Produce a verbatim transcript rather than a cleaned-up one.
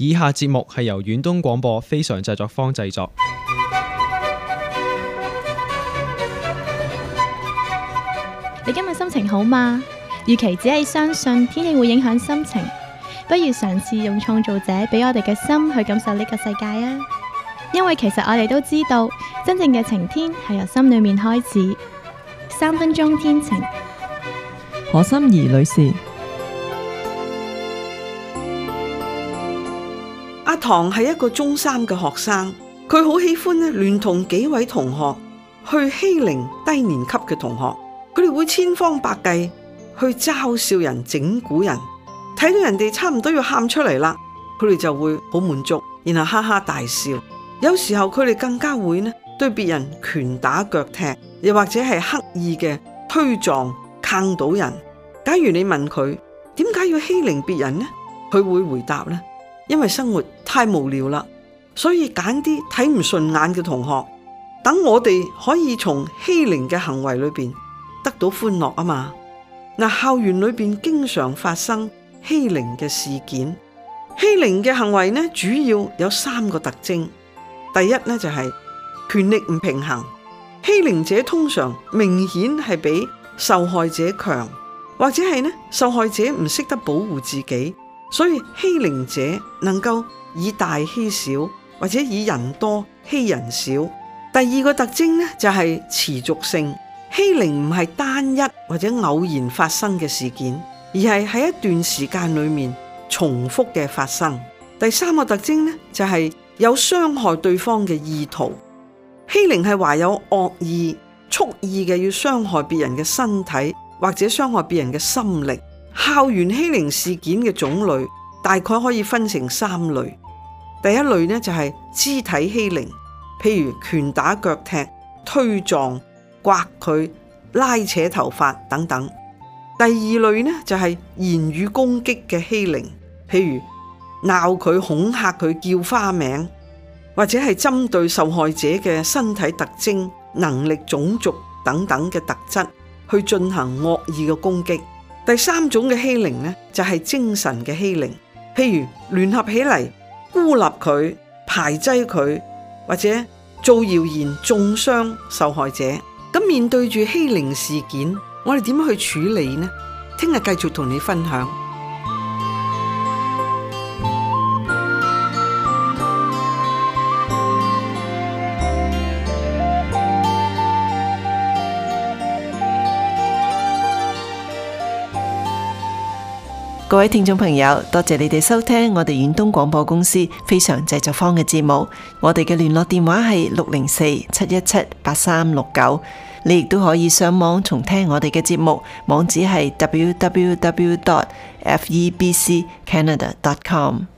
以下節目係由遠東廣播非常製作坊製作。 你今日心情好嗎？與其只係相信天氣會影響心情，不如嘗試用創造者俾我哋嘅心去感受呢個世界啊！因為其實我哋都知道，真正嘅晴天係由心裏面開始。三分鐘天晴， 何心怡女士。 阿唐係一個中三嘅學生，佢好喜歡咧聯同幾位同學去欺凌低年級嘅同學。佢哋會千方百計去嘲笑人、整蠱人，睇到人哋差唔多要喊出嚟啦，佢哋就會好滿足，然後哈哈大笑。有時候佢哋更加會呢對別人拳打腳踢，又或者係刻意嘅推撞、坑到人。假如你問佢點解要欺凌別人呢？佢會回答呢：因為生活太無聊啦，所以揀啲睇唔順眼嘅同學，等我哋可以從欺凌嘅行為裏邊得到歡樂啊嘛。嗱，校園裏邊經常發生欺凌嘅事件，欺凌嘅行為呢，主要有三個特徵。第一呢，就係權力唔平衡，欺凌者通常明顯係比受害者強，或者係呢受害者唔識得保護自己，所以欺凌者能夠以大欺小，或者以人多欺人少。第二個特徵呢，就係持續性。欺凌唔係單一或者偶然發生嘅事件，而係喺一段時間裏面重複嘅發生。第三個特徵呢，就係有傷害對方嘅意圖。欺凌係懷有惡意、蓄意嘅要傷害別人嘅身體或者傷害別人嘅心力。校園欺凌事件嘅種類大概可以分成三類。第一類呢，就係肢體欺凌，譬如拳打腳踢、推撞、刮佢、拉扯頭髮等等。第二類呢，就係言語攻擊嘅欺凌，譬如鬧佢、恐嚇佢、叫花名，或者係針對受害者嘅身體特徵、能力、種族等等嘅特質去進行惡意嘅攻擊。第三種嘅欺凌呢，就係精神嘅欺凌，譬如聯合起嚟孤立佢、排擠佢，或者造謠言中傷受害者。咁面對住欺凌事件，我哋點樣去處理呢？聽日繼續同你分享。 各位聽眾朋友，多謝你哋收聽我哋遠東廣播公司非常製作坊嘅節目。我哋嘅聯絡電話係六零四七一七八三六九。你亦都可以上網重聽我哋嘅節目，網址係 double-u double-u double-u dot f e b c canada dot com。